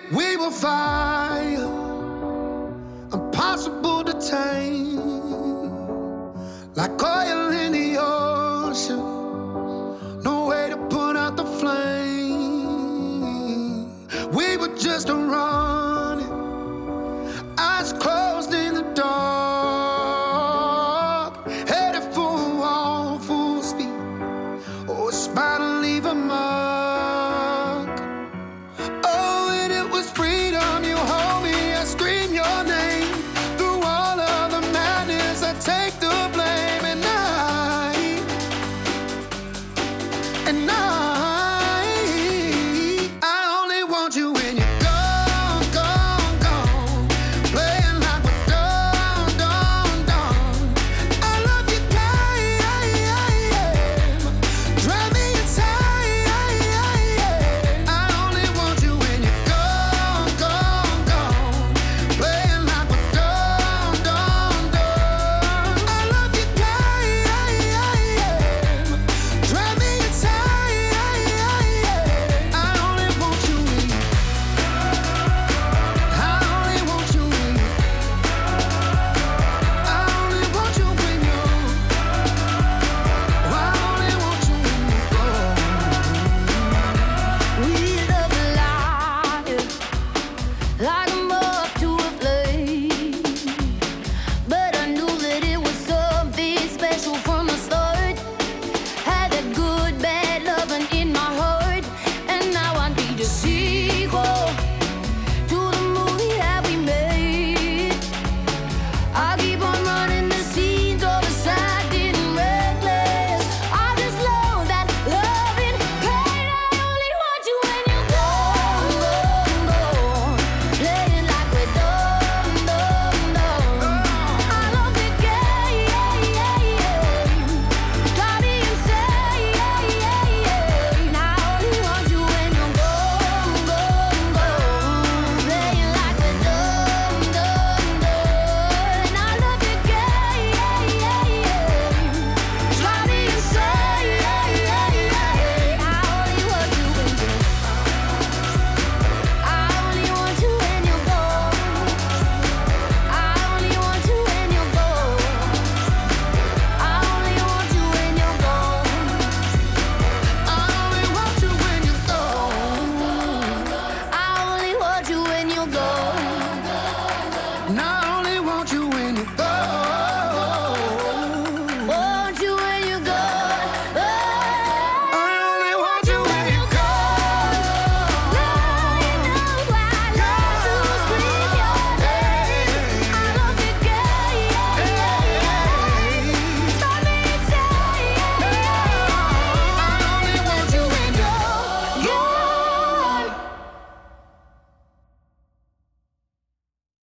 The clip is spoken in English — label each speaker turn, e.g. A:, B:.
A: We were fire, impossible to tame, like oil in the ocean, no way to put out the flame. We were just running, eyes closed in the dark, headed for a wall, full speed. Oh, it's about to leave a mark. Oh, and it was freedom. You hold me, I scream your name. Through all of the madness, I take the blame. And I only want you when you're gone, gone, gone. Playing like we're done, done, done. I love you, drive me inside. I only want you when you're gone, gone, gone. Playing like we're done, done, done. I love you, drive me inside. I only want you when you. I only want you when you. I only want you when you. I only want you when you go.
B: We love life like a moth to a flame, but I knew that it was something special from the start. Had that good, bad loving in my heart, and now I need a sequel.